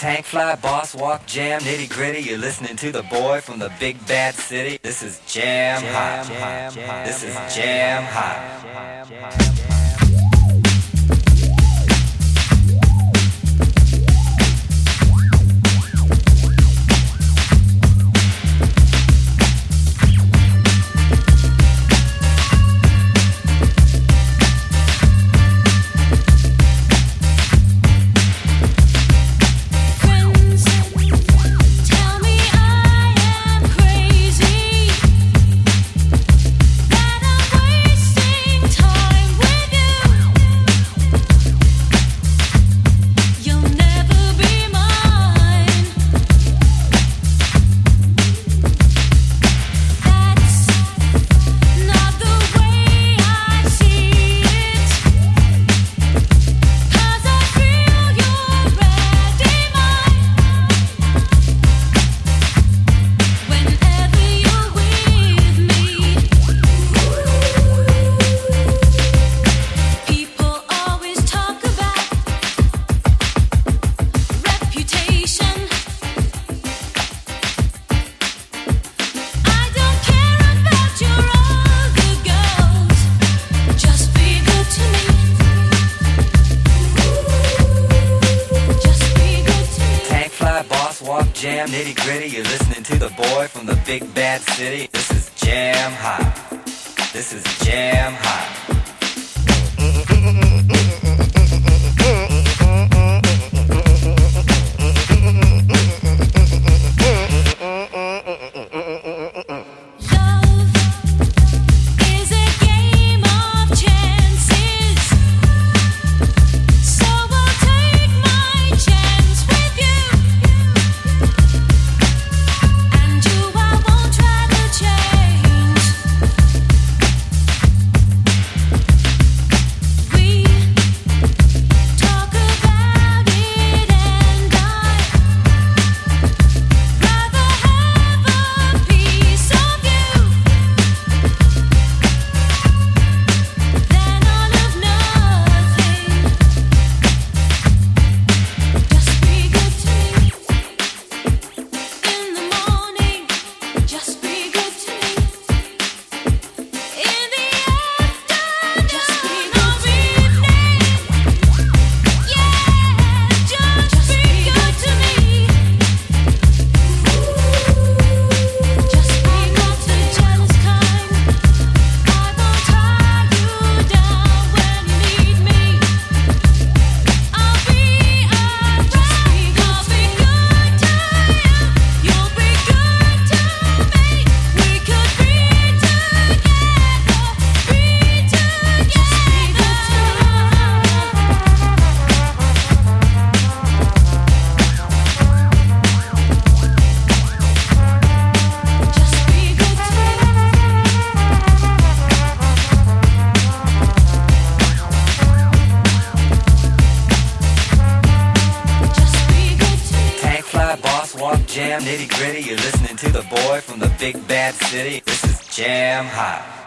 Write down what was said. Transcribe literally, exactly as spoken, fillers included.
Tank fly, boss walk, jam, nitty gritty. You're listening to the boy from the big bad city. This is Jam Hot. This is Jam Hot. Jam, nitty gritty, you're listening to the boy from the big bad city. This is Jam Hot. This is Jam Hot. Walk, jam, nitty gritty, you're listening to the boy from the big bad city. This is Jam Hot.